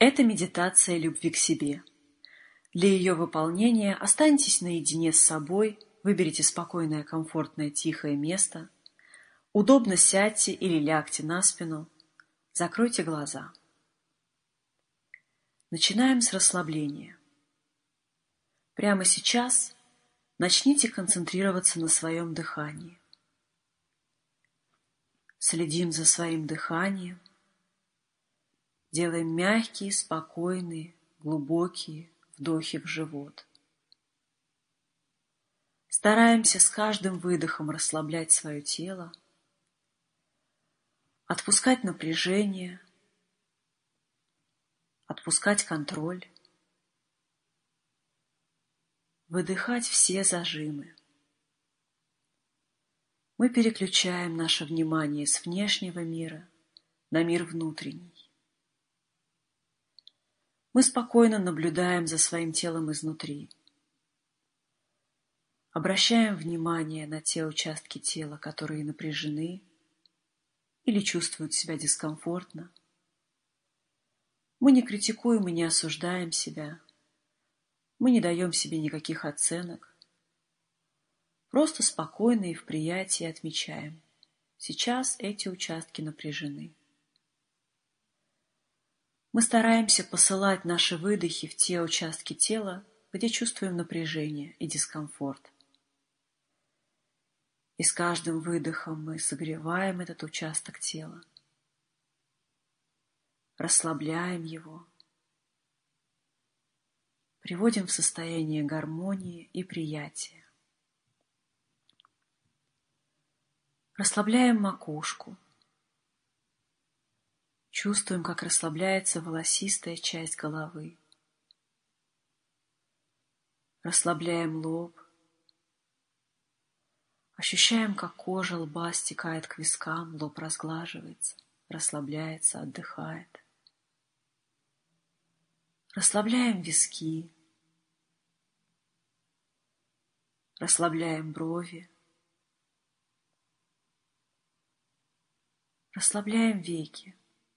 Это медитация любви к себе. Для ее выполнения останьтесь наедине с собой, выберите спокойное, комфортное, тихое место, удобно сядьте или лягте на спину, закройте глаза. Начинаем с расслабления. Прямо сейчас начните концентрироваться на своем дыхании. Следим за своим дыханием, делаем мягкие, спокойные, глубокие вдохи в живот. Стараемся с каждым выдохом расслаблять свое тело, отпускать напряжение, отпускать контроль, выдыхать все зажимы. Мы переключаем наше внимание с внешнего мира на мир внутренний. Мы спокойно наблюдаем за своим телом изнутри. Обращаем внимание на те участки тела, которые напряжены или чувствуют себя дискомфортно. Мы не критикуем и не осуждаем себя. Мы не даем себе никаких оценок. Просто спокойно и в приятии отмечаем. Сейчас эти участки напряжены. Мы стараемся посылать наши выдохи в те участки тела, где чувствуем напряжение и дискомфорт. И с каждым выдохом мы согреваем этот участок тела, расслабляем его, приводим в состояние гармонии и приятия. Расслабляем макушку. Чувствуем, как расслабляется волосистая часть головы. Расслабляем лоб. Ощущаем, как кожа лба стекает к вискам, лоб разглаживается, расслабляется, отдыхает. Расслабляем виски. Расслабляем брови. Расслабляем веки.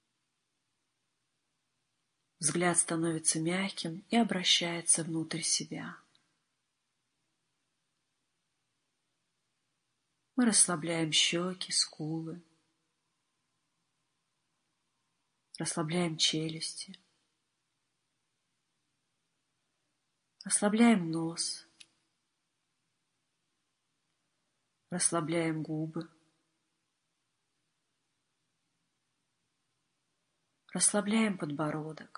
Взгляд становится мягким и обращается внутрь себя. Мы расслабляем щеки, скулы. Расслабляем челюсти. Расслабляем нос. Расслабляем губы. Расслабляем подбородок.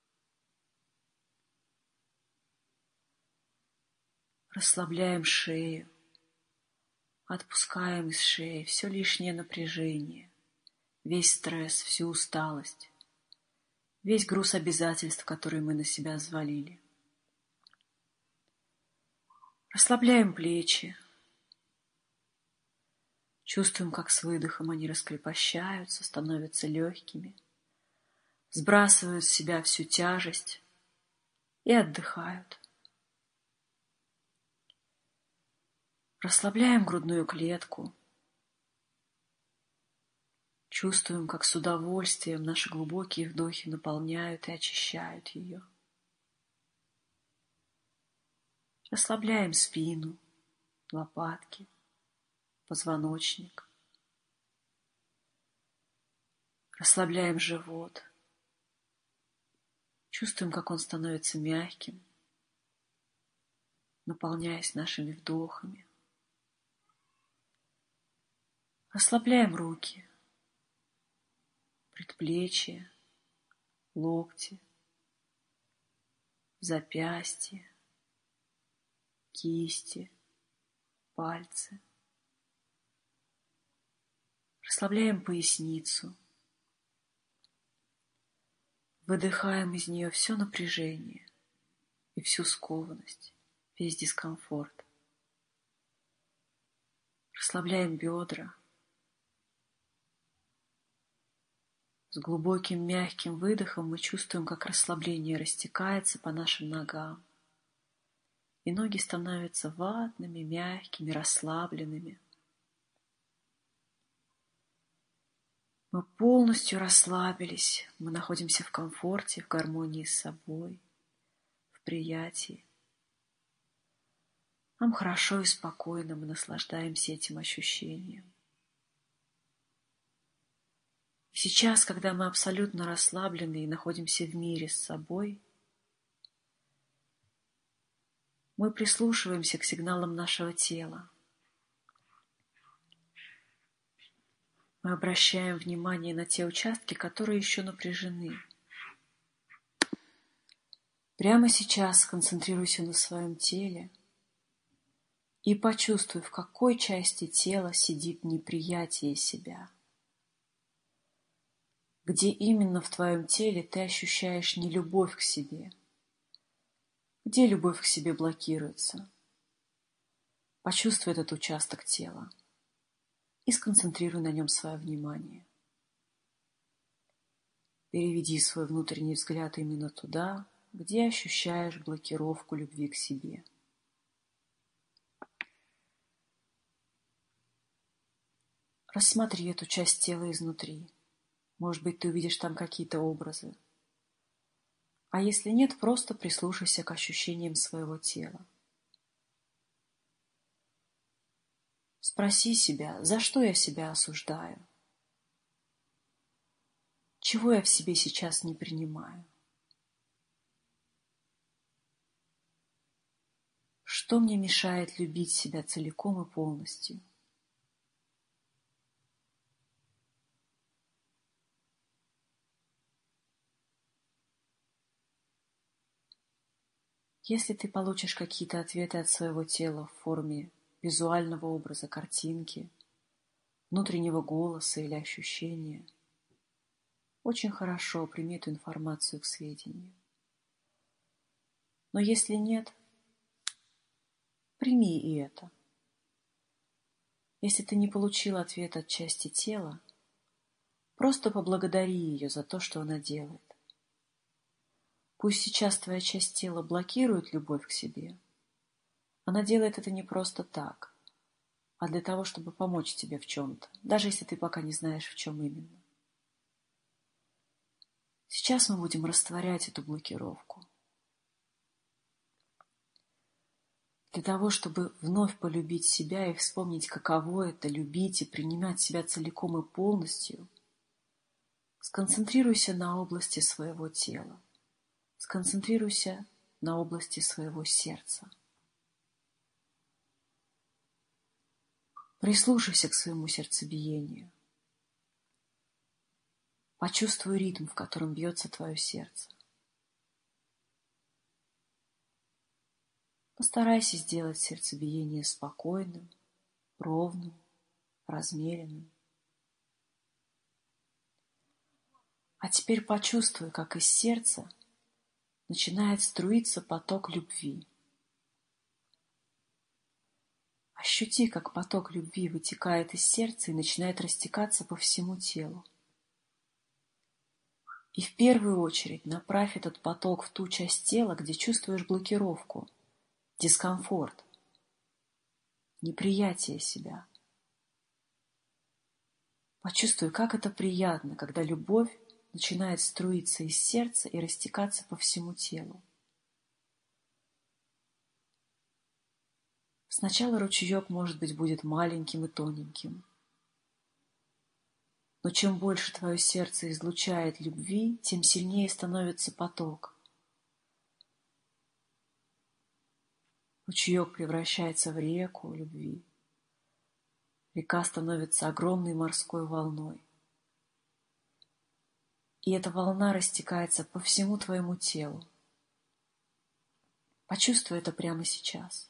Расслабляем шею. Отпускаем из шеи все лишнее напряжение, весь стресс, всю усталость, весь груз обязательств, которые мы на себя взвалили. Расслабляем плечи. Чувствуем, как с выдохом они раскрепощаются, становятся легкими, сбрасывают с себя всю тяжесть и отдыхают. Расслабляем грудную клетку. Чувствуем, как с удовольствием наши глубокие вдохи наполняют и очищают ее. Расслабляем спину, лопатки, позвоночник. Расслабляем живот. Чувствуем, как он становится мягким, наполняясь нашими вдохами. Расслабляем руки, предплечья, локти, запястья, кисти, пальцы. Расслабляем поясницу. Выдыхаем из нее все напряжение и всю скованность, весь дискомфорт. Расслабляем бедра. С глубоким мягким выдохом мы чувствуем, как расслабление растекается по нашим ногам. И ноги становятся ватными, мягкими, расслабленными. Мы полностью расслабились, мы находимся в комфорте, в гармонии с собой, в приятии. Нам хорошо и спокойно, мы наслаждаемся этим ощущением. И сейчас, когда мы абсолютно расслаблены и находимся в мире с собой, мы прислушиваемся к сигналам нашего тела. Мы обращаем внимание на те участки, которые еще напряжены. Прямо сейчас сконцентрируйся на своем теле и почувствуй, в какой части тела сидит неприятие себя. Где именно в твоем теле ты ощущаешь нелюбовь к себе? Где любовь к себе блокируется? Почувствуй этот участок тела и сконцентрируй на нем свое внимание. Переведи свой внутренний взгляд именно туда, где ощущаешь блокировку любви к себе. Рассмотри эту часть тела изнутри. Может быть, ты увидишь там какие-то образы. А если нет, просто прислушайся к ощущениям своего тела. Спроси себя, за что я себя осуждаю? Чего я в себе сейчас не принимаю? Что мне мешает любить себя целиком и полностью? Если ты получишь какие-то ответы от своего тела в форме визуального образа, картинки, внутреннего голоса или ощущения, очень хорошо прими эту информацию к сведению. Но если нет, прими и это. Если ты не получил ответ от части тела, просто поблагодари ее за то, что она делает. Пусть сейчас твоя часть тела блокирует любовь к себе. Она делает это не просто так, а для того, чтобы помочь тебе в чем-то, даже если ты пока не знаешь, в чем именно. Сейчас мы будем растворять эту блокировку. Для того, чтобы вновь полюбить себя и вспомнить, каково это любить и принимать себя целиком и полностью, сконцентрируйся на области своего тела. Сконцентрируйся на области своего сердца. Прислушайся к своему сердцебиению. Почувствуй ритм, в котором бьется твое сердце. Постарайся сделать сердцебиение спокойным, ровным, размеренным. А теперь почувствуй, как из сердца начинает струиться поток любви. Ощути, как поток любви вытекает из сердца и начинает растекаться по всему телу. И в первую очередь направь этот поток в ту часть тела, где чувствуешь блокировку, дискомфорт, неприятие себя. Почувствуй, как это приятно, когда любовь начинает струиться из сердца и растекаться по всему телу. Сначала ручеек, может быть, будет маленьким и тоненьким. Но чем больше твое сердце излучает любви, тем сильнее становится поток. Ручеек превращается в реку любви. Река становится огромной морской волной. И эта волна растекается по всему твоему телу. Почувствуй это прямо сейчас.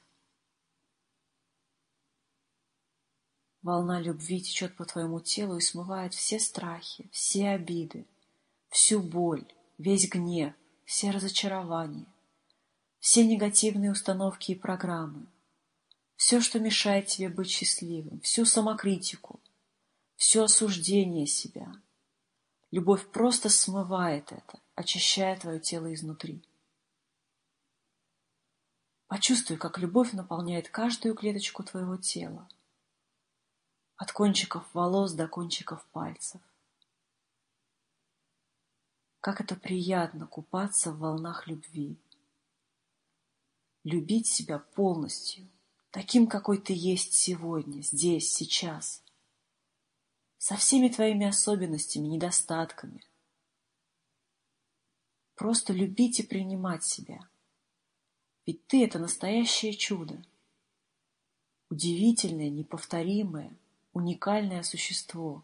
Волна любви течет по твоему телу и смывает все страхи, все обиды, всю боль, весь гнев, все разочарования, все негативные установки и программы, все, что мешает тебе быть счастливым, всю самокритику, все осуждение себя. Любовь просто смывает это, очищая твое тело изнутри. Почувствуй, как любовь наполняет каждую клеточку твоего тела, от кончиков волос до кончиков пальцев. Как это приятно купаться в волнах любви. Любить себя полностью, таким, какой ты есть сегодня, здесь, сейчас, со всеми твоими особенностями, недостатками. Просто любить и принимать себя. Ведь ты — это настоящее чудо. Удивительное, неповторимое, уникальное существо.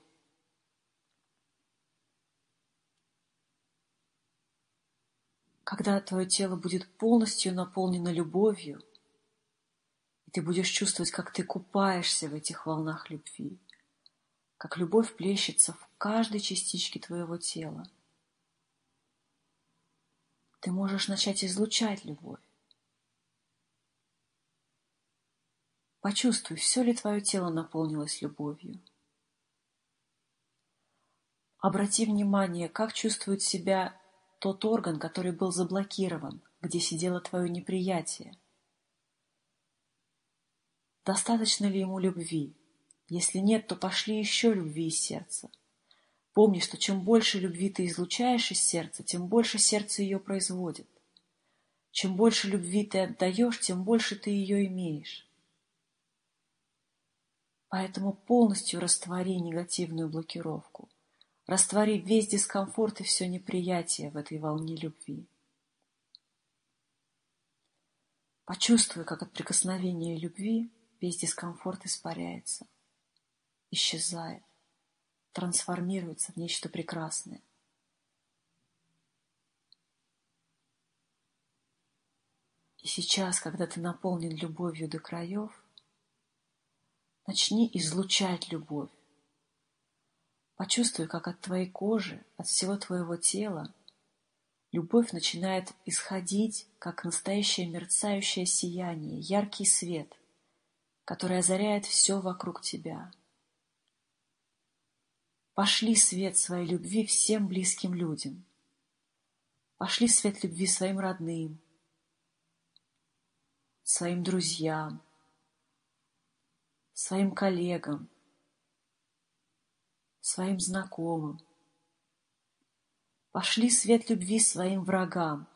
Когда твое тело будет полностью наполнено любовью, и ты будешь чувствовать, как ты купаешься в этих волнах любви, как любовь плещется в каждой частичке твоего тела, ты можешь начать излучать любовь. Почувствуй, все ли твое тело наполнилось любовью. Обрати внимание, как чувствует себя тот орган, который был заблокирован, где сидело твое неприятие. Достаточно ли ему любви? Если нет, то пошли еще любви из сердца. Помни, что чем больше любви ты излучаешь из сердца, тем больше сердце ее производит. Чем больше любви ты отдаешь, тем больше ты ее имеешь. Поэтому полностью раствори негативную блокировку. Раствори весь дискомфорт и все неприятие в этой волне любви. Почувствуй, как от прикосновения любви весь дискомфорт испаряется, исчезает, трансформируется в нечто прекрасное. И сейчас, когда ты наполнен любовью до краев, начни излучать любовь. Почувствуй, как от твоей кожи, от всего твоего тела любовь начинает исходить, как настоящее мерцающее сияние, яркий свет, который озаряет все вокруг тебя. Пошли свет своей любви всем близким людям. Пошли свет любви своим родным, своим друзьям, своим коллегам, своим знакомым. Пошли свет любви своим врагам,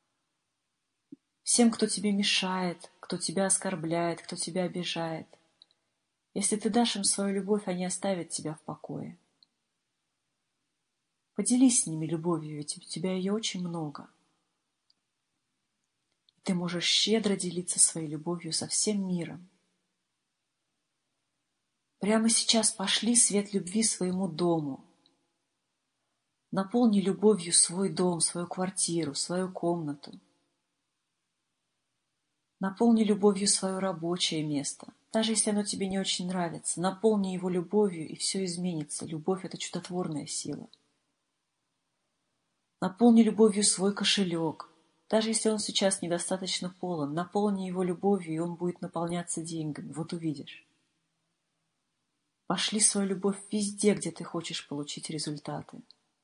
всем, кто тебе мешает, кто тебя оскорбляет, кто тебя обижает. Если ты дашь им свою любовь, они оставят тебя в покое. Поделись с ними любовью, ведь у тебя ее очень много. Ты можешь щедро делиться своей любовью со всем миром. Прямо сейчас пошли свет любви своему дому. Наполни любовью свой дом, свою квартиру, свою комнату. Наполни любовью свое рабочее место. Даже если оно тебе не очень нравится, наполни его любовью, и все изменится. Любовь — это чудотворная сила. Наполни любовью свой кошелек. Даже если он сейчас недостаточно полон, наполни его любовью, и он будет наполняться деньгами. Вот увидишь. Пошли свою любовь везде, где ты хочешь получить результаты.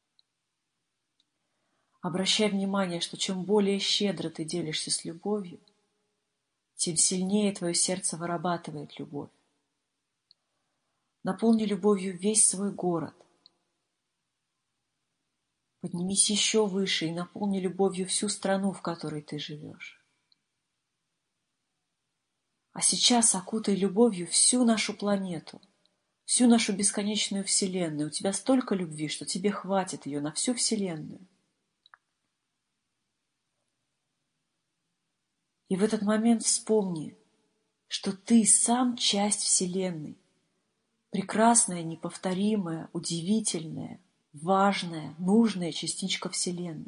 Обращай внимание, что чем более щедро ты делишься с любовью, тем сильнее твое сердце вырабатывает любовь. Наполни любовью весь свой город. Поднимись еще выше и наполни любовью всю страну, в которой ты живешь. А сейчас окутай любовью всю нашу планету, всю нашу бесконечную Вселенную. У тебя столько любви, что тебе хватит ее на всю Вселенную. И в этот момент вспомни, что ты сам часть Вселенной, прекрасная, неповторимая, удивительная, важная, нужная частичка Вселенной.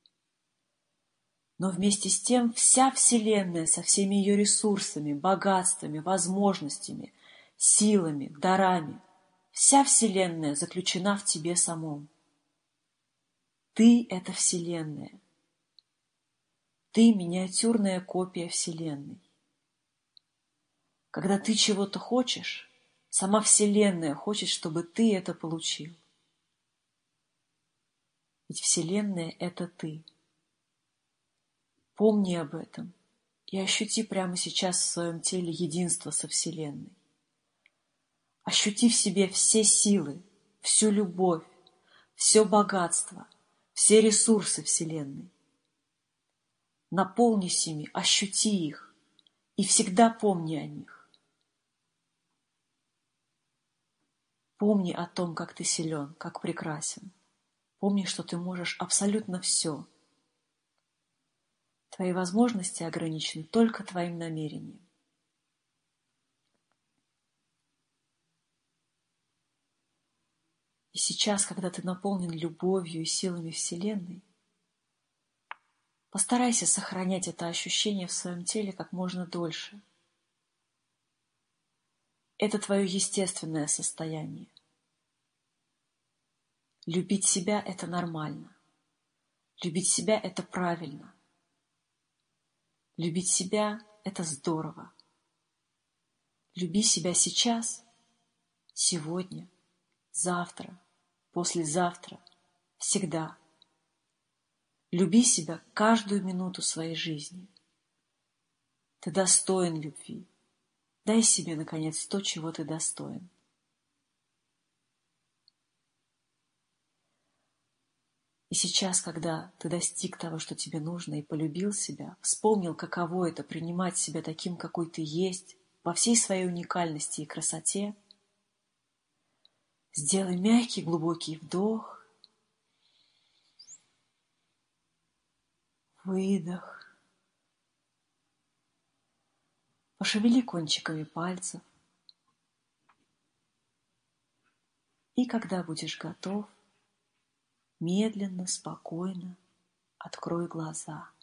Но вместе с тем вся Вселенная со всеми ее ресурсами, богатствами, возможностями, силами, дарами, вся Вселенная заключена в тебе самом. Ты — это Вселенная. Ты — миниатюрная копия Вселенной. Когда ты чего-то хочешь, сама Вселенная хочет, чтобы ты это получил. Ведь Вселенная — это ты. Помни об этом и ощути прямо сейчас в своем теле единство со Вселенной. Ощути в себе все силы, всю любовь, все богатство, все ресурсы Вселенной. Наполнись ими, ощути их и всегда помни о них. Помни о том, как ты силен, как прекрасен. Помни, что ты можешь абсолютно все. Твои возможности ограничены только твоим намерением. И сейчас, когда ты наполнен любовью и силами Вселенной, постарайся сохранять это ощущение в своем теле как можно дольше. Это твое естественное состояние. Любить себя – это нормально. Любить себя – это правильно. Любить себя – это здорово. Люби себя сейчас, сегодня, завтра, послезавтра, всегда. Люби себя каждую минуту своей жизни. Ты достоин любви. Дай себе, наконец, то, чего ты достоин. И сейчас, когда ты достиг того, что тебе нужно, и полюбил себя, вспомнил, каково это принимать себя таким, какой ты есть, во всей своей уникальности и красоте, сделай мягкий глубокий вдох, выдох, пошевели кончиками пальцев, и когда будешь готов, медленно, спокойно открой глаза.